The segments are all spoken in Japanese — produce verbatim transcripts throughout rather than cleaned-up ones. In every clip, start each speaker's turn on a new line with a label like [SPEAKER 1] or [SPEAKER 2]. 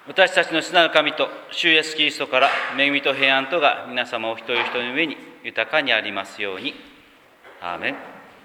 [SPEAKER 1] 私たちの主なる神と主イエスキリストから恵みと平安とが皆様お一人一人の上に豊かにありますように。アーメン。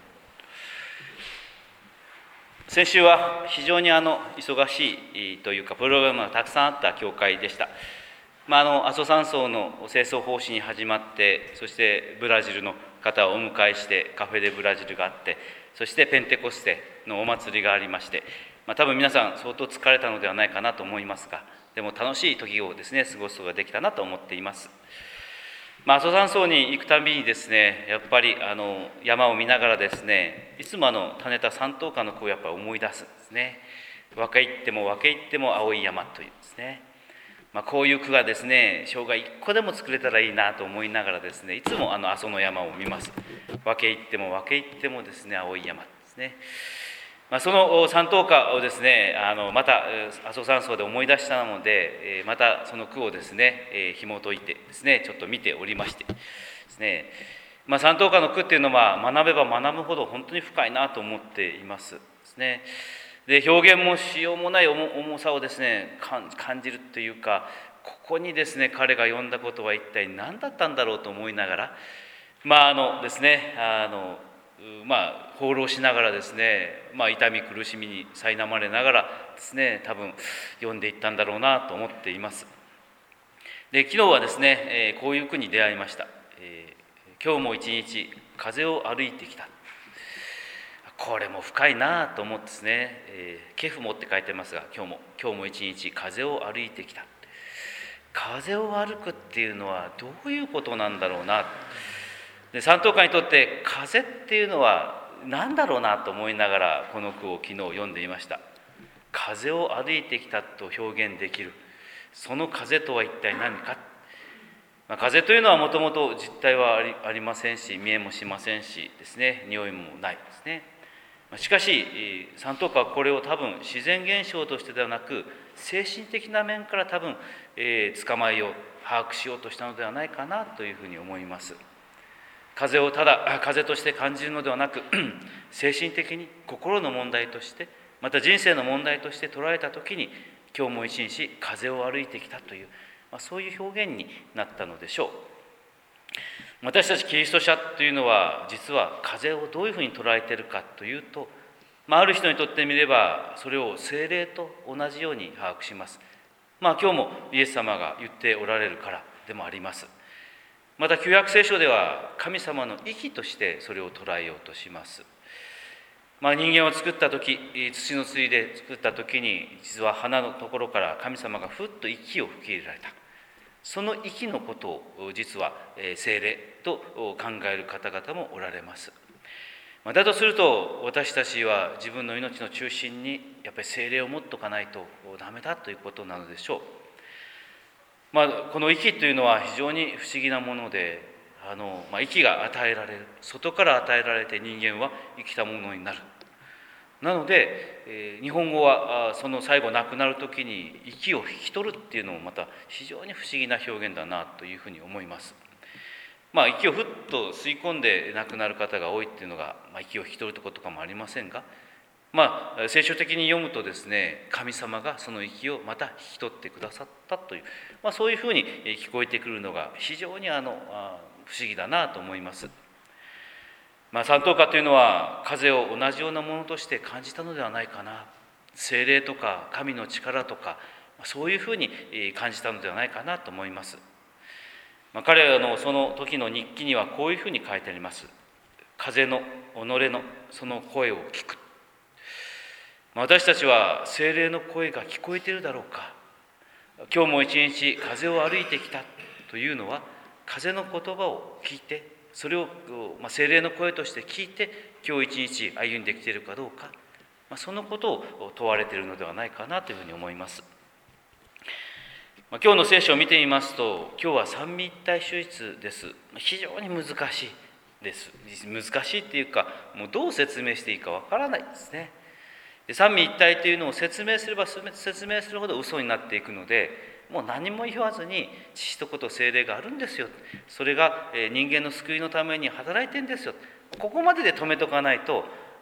[SPEAKER 1] 先週は非常にあの忙しいというかプログラムがたくさんあった教会でした。まあ、あの阿蘇山荘の清掃奉仕に始まって、そしてブラジルの方をお迎えしてカフェでブラジルがあって、そしてペンテコステのお祭りがありまして、まあ、多分皆さん相当疲れたのではないかなと思いますが、でも楽しい時をですね過ごすことができたなと思っています。まあ、阿蘇山荘に行くたびにですね、やっぱりあの山を見ながらですね、いつもあの種田三等家の句をやっぱり思い出すんですね。分け入っても分け入っても青い山というですね、まあ、こういう句がですね生涯一個でも作れたらいいなと思いながらですね、いつもあの阿蘇の山を見ます。分け入っても分け入ってもですね青い山ですね。まあ、その三等家をですねあのまた阿蘇山荘で思い出したので、またその句をですね紐解いてですねちょっと見ておりましてですね、まあ、三等家の句っていうのは学べば学ぶほど本当に深いなと思っていますですね。で表現もしようもない重さをですね感じるというか、ここにですね彼が読んだことは一体何だったんだろうと思いながら、まああのですねあのまあ放浪しながらですね、まあ、痛み苦しみに苛まれながらですね多分読んでいったんだろうなと思っています。で昨日はですね、えー、こういう句に出会いました。えー、今日も一日風を歩いてきた。これも深いなと思ってですね、えー、ケフモって書いてますが、今日も今日も一日風を歩いてきた。風を歩くっていうのはどういうことなんだろうな。で三等家にとって風っていうのは何だろうなと思いながらこの句を昨日読んでいました。風を歩いてきたと表現できる、その風とは一体何か。まあ、風というのはもともと実体はあ り, ありませんし、見えもしませんしですね、匂いもないですね。しかし三等家はこれを多分自然現象としてではなく精神的な面から多分、えー、捕まえよう把握しようとしたのではないかなというふうに思います。風をただ風として感じるのではなく精神的に心の問題として、また人生の問題として捉えたときに、今日も一日風を歩いてきたという、まあ、そういう表現になったのでしょう。私たちキリスト者というのは実は風をどういうふうに捉えているかというと、まあ、ある人にとってみればそれを聖霊と同じように把握します。まあ今日もイエス様が言っておられるからでもあります。また旧約聖書では神様の息としてそれを捉えようとします。まあ、人間を作った時、土の水で作った時に実は花のところから神様がふっと息を吹き入れられた。その息のことを実は聖霊と考える方々もおられます。だとすると私たちは自分の命の中心にやっぱり聖霊を持っておかないとダメだということなのでしょう。まあ、この息というのは非常に不思議なもので、あの、まあ、息が与えられる、外から与えられて人間は生きたものになる。なので、えー、日本語はその最後亡くなる時に息を引き取るっていうのもまた非常に不思議な表現だなというふうに思います。まあ、息をふっと吸い込んで亡くなる方が多いっていうのが、まあ、息を引き取るということかもありませんが、まあ、聖書的に読むとですね、神様がその息をまた引き取ってくださったという、まあ、そういうふうに聞こえてくるのが非常にあの不思議だなと思います。まあ、三等家というのは風を同じようなものとして感じたのではないかな。聖霊とか神の力とか、そういうふうに感じたのではないかなと思います。まあ、彼らのその時の日記にはこういうふうに書いてあります。風の己のその声を聞く。私たちは聖霊の声が聞こえているだろうか。今日も一日風を歩いてきたというのは、風の言葉を聞いて、それを、まあ、聖霊の声として聞いて今日一日歩んできているかどうか、まあ、そのことを問われているのではないかなというふうに思います。まあ、今日の聖書を見てみますと、今日は三位一体手術です。非常に難しいです。難しいっていうか、もうどう説明していいかわからないですね。三位一体というのを説明すれば説明するほど嘘になっていくので、もう何も言わずに父と子と聖霊があるんですよ、それが人間の救いのために働いてるんですよ、ここまでで止めとかないと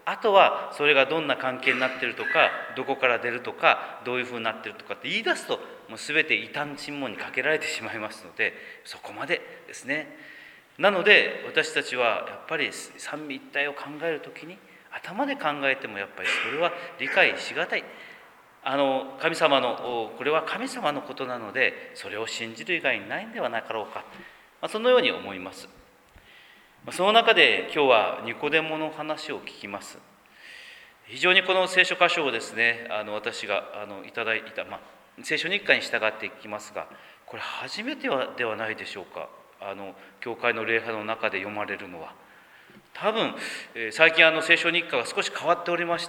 [SPEAKER 1] あとはそれがどんな関係になっているとか、どこから出るとか、どういうふうになっているとかって言い出すと、もう全て異端尋問にかけられてしまいますので、そこまでですね。なので私たちはやっぱり三位一体を考えるときに、頭で考えてもやっぱりそれは理解しがたい。あの神様のこれは神様のことなので、それを信じる以外にないんではなかろうか、まあ、そのように思います。その中で今日はニコデモの話を聞きます。非常にこの聖書箇所をですね、あの私があのいただいた、まあ、聖書日課に従っていきますが、これ初めてはではないでしょうか。あの教会の礼拝の中で読まれるのは。多分、えー、最近あの聖書日課が少し変わっておりまして、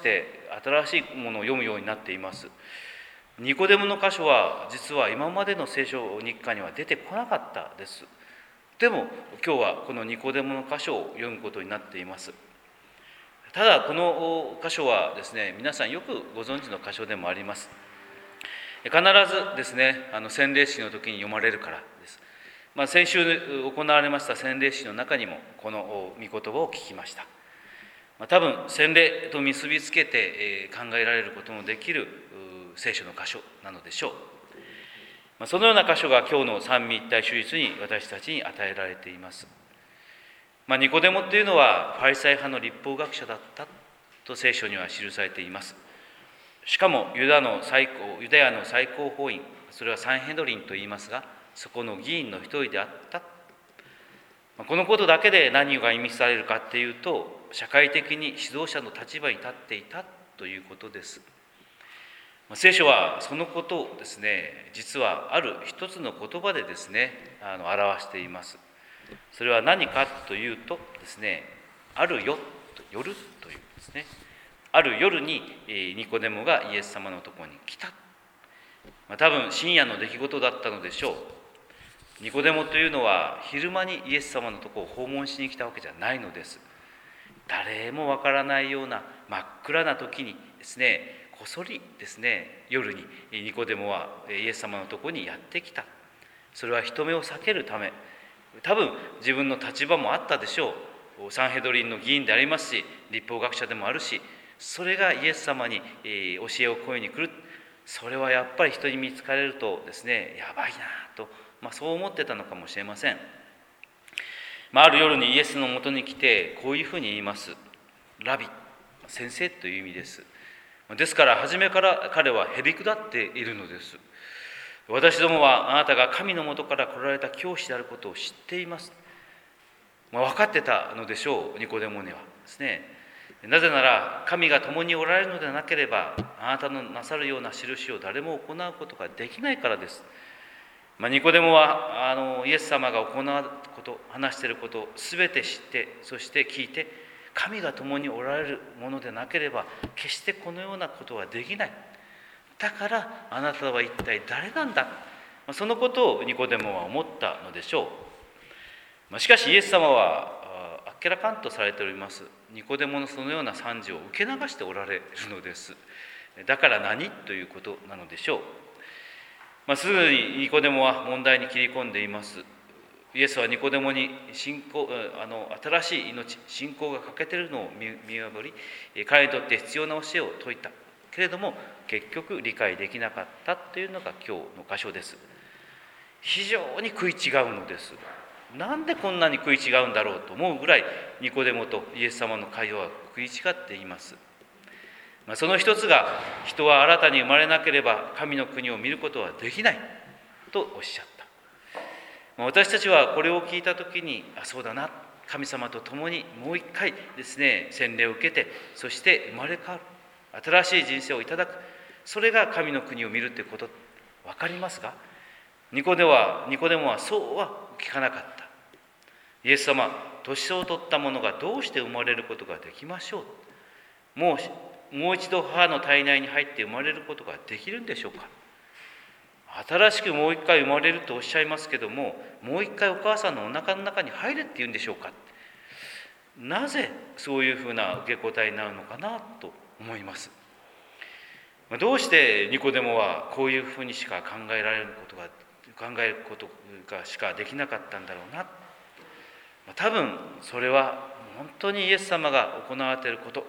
[SPEAKER 1] 新しいものを読むようになっています。ニコデモの箇所は実は今までの聖書日課には出てこなかったです。でも今日はこのニコデモの箇所を読むことになっています。ただこの箇所はですね、皆さんよくご存知の箇所でもあります。必ずですね、あの洗礼式の時に読まれるからです。まあ、先週行われました洗礼式の中にもこの御言葉を聞きました。まあ、多分洗礼と結びつけて考えられることのできる聖書の箇所なのでしょう。まあ、そのような箇所が今日の三位一体手術に私たちに与えられています。まあ、ニコデモというのはファリサイ派の立法学者だったと聖書には記されています。しかもユダの最高ユダヤの最高法院、それはサンヘドリンと言いますが、そこの議員の一人であった。このことだけで何が意味されるかっていうと、社会的に指導者の立場に立っていたということです。聖書はそのことをですね、実はある一つの言葉でですね、あの表しています。それは何かというとですね、ある夜、夜というですね、ある夜にニコデモがイエス様のところに来た。まあ、多分深夜の出来事だったのでしょう。ニコデモというのは昼間にイエス様のところを訪問しに来たわけじゃないのです。誰もわからないような真っ暗な時にですね、こそりですね、夜にニコデモはイエス様のところにやってきた。それは人目を避けるため、多分自分の立場もあったでしょう。サンヘドリンの議員でありますし、立法学者でもあるし、それがイエス様に教えを請いに来る。それはやっぱり人に見つかれるとですね、やばいなと、まあ、そう思ってたのかもしれません。まあ、ある夜にイエスのもとに来てこういうふうに言います。ラビ、先生という意味です。ですから初めから彼はへりくだっているのです。私どもはあなたが神のもとから来られた教師であることを知っています。まあ、分かってたのでしょう、ニコデモにはですね。なぜなら神が共におられるのでなければ、あなたのなさるような印を誰も行うことができないからです。まあ、ニコデモはあのイエス様が行うこと、話していることを全て知って、そして聞いて、神が共におられるものでなければ決してこのようなことはできない。だからあなたは一体誰なんだ。そのことをニコデモは思ったのでしょう。しかしイエス様はあっけらかんとされております。ニコデモのそのような賛辞を受け流しておられるのです。だから何ということなのでしょう。まあ、すぐにニコデモは問題に切り込んでいます。イエスはニコデモに信仰あの新しい命、信仰が欠けているのを見破り、彼にとって必要な教えを説いたけれども、結局理解できなかったというのが今日の箇所です。非常に食い違うのです。なんでこんなに食い違うんだろうと思うぐらい、ニコデモとイエス様の会話は食い違っています。まあ、その一つが、人は新たに生まれなければ神の国を見ることはできないとおっしゃった。まあ、私たちはこれを聞いたときに、あ、そうだな、神様と共にもう一回ですね、洗礼を受けて、そして生まれ変わる、新しい人生をいただく、それが神の国を見るということ、分かりますか？ニコデモは、ニコデモはそうは聞かなかった。イエス様、年を取った者がどうして生まれることができましょう？もう、もう一度母の体内に入って生まれることができるんでしょうか？新しくもう一回生まれるとおっしゃいますけども、もう一回お母さんのお腹の中に入れって言うんでしょうか？なぜそういうふうな受け答えになるのかなと思います。どうしてニコデモはこういうふうにしか考えられることが考えることがしかできなかったんだろうな。多分それは本当にイエス様が行われていること、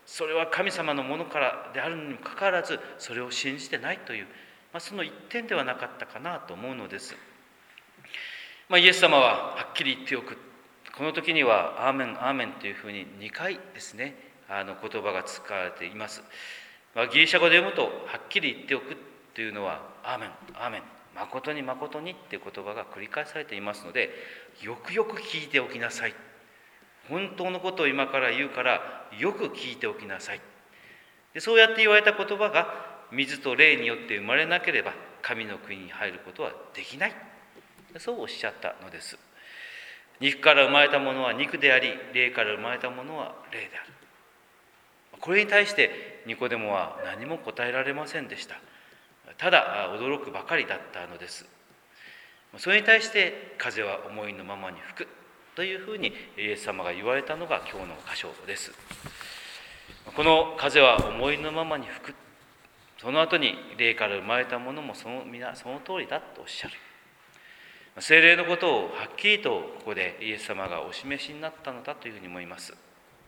[SPEAKER 1] それは神様のものからであるにもかかわらず、それを信じてないという、まあ、その一点ではなかったかなと思うのです。まあ、イエス様ははっきり言っておく。この時にはアーメンアーメンというふうににかいですね、あの言葉が使われています。まあ、ギリシャ語で読むとはっきり言っておくというのはアーメンアーメン、誠に誠にっていう言葉が繰り返されていますので、よくよく聞いておきなさい。本当のことを今から言うからよく聞いておきなさい。でそうやって言われた言葉が水と霊によって生まれなければ神の国に入ることはできない。そうおっしゃったのです。肉から生まれたものは肉であり、霊から生まれたものは霊である。これに対してニコデモは何も答えられませんでした。ただ驚くばかりだったのです。それに対して風は思いのままに吹くというふうにイエス様が言われたのが今日の箇所です。この風は思いのままに吹く。その後に霊から生まれたものもその皆その通りだとおっしゃる。聖霊のことをはっきりとここでイエス様がお示しになったのだというふうに思います。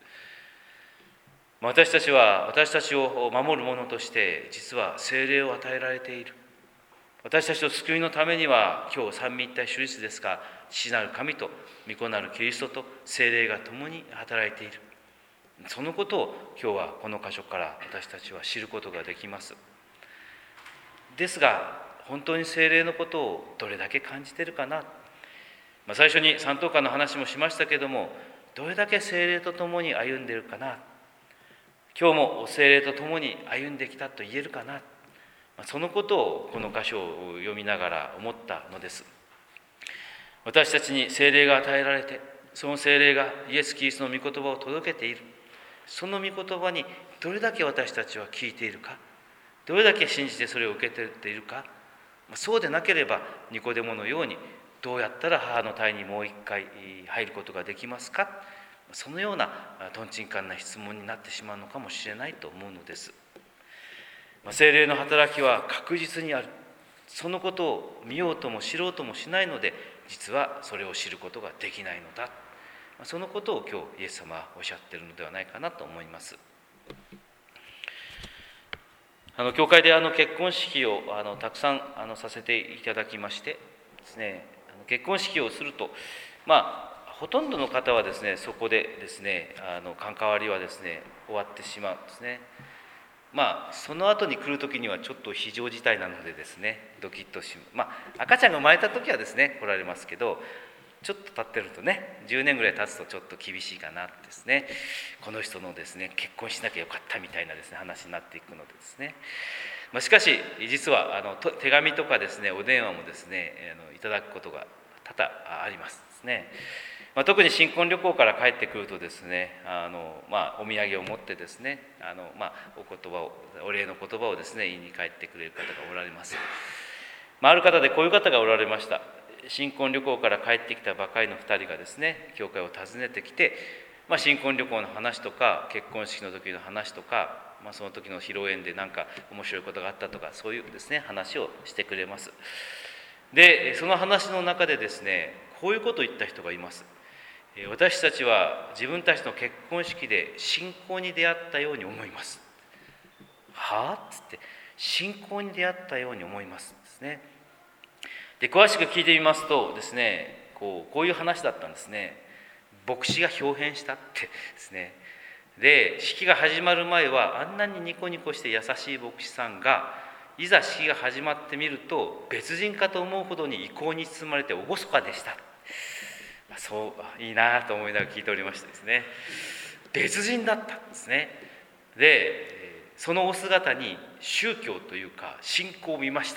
[SPEAKER 1] 私たちは私たちを守る者として実は聖霊を与えられている。私たちの救いのためには今日三位一体主律ですが、父なる神と御子なるキリストと聖霊が共に働いている。そのことを今日はこの箇所から私たちは知ることができます。ですが本当に聖霊のことをどれだけ感じているかな、まあ、最初に三等間の話もしましたけれども、どれだけ聖霊と共に歩んでいるかな、今日も聖霊と共に歩んできたと言えるかな、そのことをこの箇所を読みながら思ったのです。私たちに聖霊が与えられて、その聖霊がイエス・キリストの御言葉を届けている。その御言葉にどれだけ私たちは聞いているか、どれだけ信じてそれを受けているか、そうでなければニコデモのようにどうやったら母の胎にもう一回入ることができますか、そのようなとんちんかんな質問になってしまうのかもしれないと思うのです。聖霊の働きは確実にある。そのことを見ようとも知ろうともしないので、実はそれを知ることができないのだ。そのことを今日イエス様はおっしゃっているのではないかなと思います。あの教会であの結婚式をあのたくさんあのさせていただきましてですね、あの結婚式をすると、まあほとんどの方はですね、そこでですね、あの関わりはですね終わってしまうんですね。まあその後に来る時にはちょっと非常事態なのでですね、ドキッとしまあ赤ちゃんが生まれた時はですね来られますけど、ちょっと経ってるとね、じゅうねんぐらい経つとちょっと厳しいかなですね、この人のですね結婚しなきゃよかったみたいなですね話になっていくのでですね、まあ、しかし実はあの手紙とかですねお電話もですねあのいただくことが多々ありますですね。まあ、特に新婚旅行から帰ってくるとですね、あの、まあ、お土産を持ってですね、あの、まあ、お言葉をお礼の言葉をですね言いに帰ってくれる方がおられます。まあ、ある方でこういう方がおられました。新婚旅行から帰ってきたばかりのふたりがですね教会を訪ねてきて、まあ、新婚旅行の話とか結婚式の時の話とか、まあ、その時の披露宴で何か面白いことがあったとか、そういうですね話をしてくれます。でその話の中でですねこういうことを言った人がいます。私たちは自分たちの結婚式で信仰に出会ったように思います。はあっつって、信仰に出会ったように思いますですね。で詳しく聞いてみますとですね、こうこういう話だったんですね。牧師が表変したってですね。で式が始まる前はあんなにニコニコして優しい牧師さんが、いざ式が始まってみると別人かと思うほどに意向に包まれて厳かでした。そういいなと思いながら聞いておりましてですね、別人だったんですね。でそのお姿に宗教というか信仰を見ました。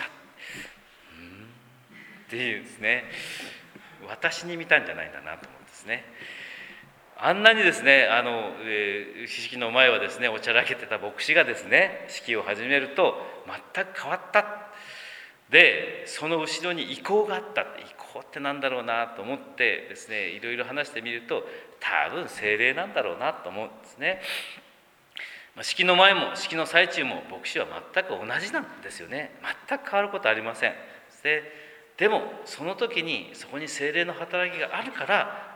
[SPEAKER 1] っていうですね、私に見たんじゃないんだなと思うんですね。あんなにですねあの、えー、式の前はですねおちゃらけてた牧師がですね式を始めると全く変わった。でその後ろに意向があった。意向ってなんだろうなと思ってですねいろいろ話してみると、多分聖霊なんだろうなと思うんですね。式の前も式の最中も牧師は全く同じなんですよね。全く変わることありません。ででもその時にそこに聖霊の働きがあるから、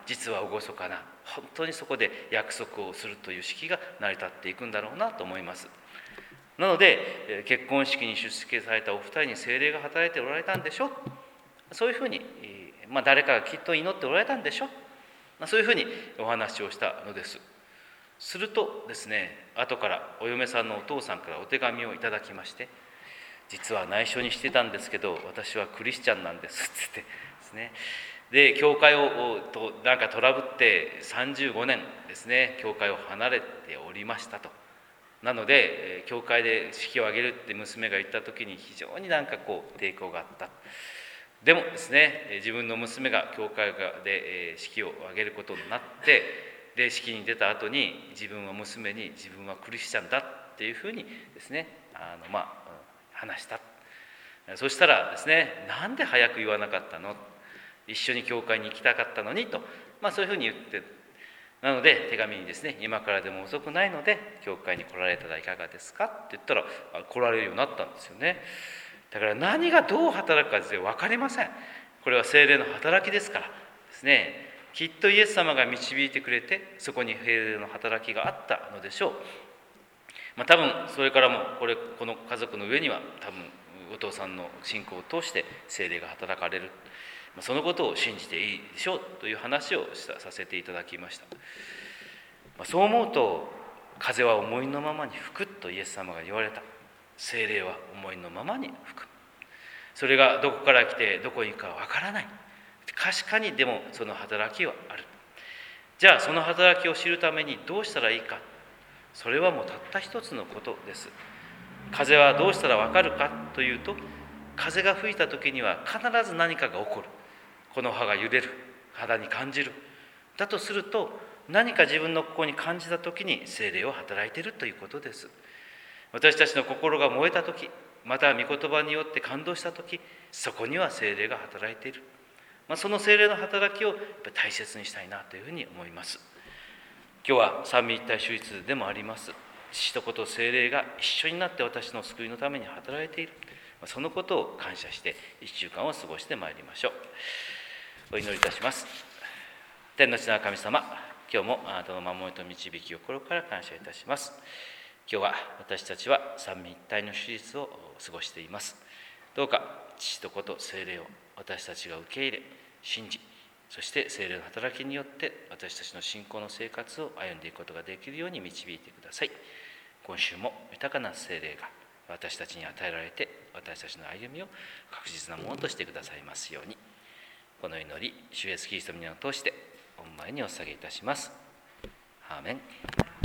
[SPEAKER 1] 実は厳かな、本当にそこで約束をするという式が成り立っていくんだろうなと思います。なので結婚式に出席されたお二人に聖霊が働いておられたんでしょう、そういうふうに、まあ、誰かがきっと祈っておられたんでしょう、そういうふうにお話をしたのです。するとですね、後からお嫁さんのお父さんからお手紙をいただきまして、実は内緒にしてたんですけど私はクリスチャンなんですって言ってですね、で教会をとなんかトラブってさんじゅうごねんですね、教会を離れておりましたと。なので教会で式を挙げるって娘が言った時に非常になんかこう抵抗があった。でもですね、自分の娘が教会で式を挙げることになって、で式に出た後に自分は娘に自分はクリスチャンだっていうふうにですね、あのまあ話した。そしたらですね、なんで早く言わなかったの、一緒に教会に行きたかったのにと、まあ、そういうふうに言って、なので手紙にですね、今からでも遅くないので教会に来られたらいかがですかって言ったら来られるようになったんですよね。だから何がどう働くかですね、分かりません。これは聖霊の働きですからですね、きっとイエス様が導いてくれてそこに聖霊の働きがあったのでしょう。まあ、多分それからもこれこの家族の上には多分お父さんの信仰を通して聖霊が働かれる、まあ、そのことを信じていいでしょうという話をさせていただきました。まあ、そう思うと、風は思いのままに吹くとイエス様が言われた。聖霊は思いのままに吹く。それがどこから来てどこに行くかわからない。確かにでもその働きはある。じゃあその働きを知るためにどうしたらいいか。それはもうたった一つのことです。風はどうしたらわかるかというと、風が吹いた時には必ず何かが起こる。この葉が揺れる、肌に感じる。だとすると、何か自分の心に感じた時に聖霊は働いているということです。私たちの心が燃えた時、また御言葉によって感動した時、そこには聖霊が働いている。まあ、その聖霊の働きをやっぱり大切にしたいなというふうに思います。今日は三位一体手術でもあります。父と子と聖霊が一緒になって私の救いのために働いている。そのことを感謝して一週間を過ごしてまいりましょう。お祈りいたします。天の地の神様、今日もあなたの守りと導きを心から感謝いたします。今日は私たちは三位一体の手術を過ごしています。どうか父と子と聖霊を私たちが受け入れ、信じ、そして聖霊の働きによって私たちの信仰の生活を歩んでいくことができるように導いてください。今週も豊かな聖霊が私たちに与えられて、私たちの歩みを確実なものとしてくださいますように。この祈り、主イエスキリストの皆を通して御前にお捧げいたします。アーメン。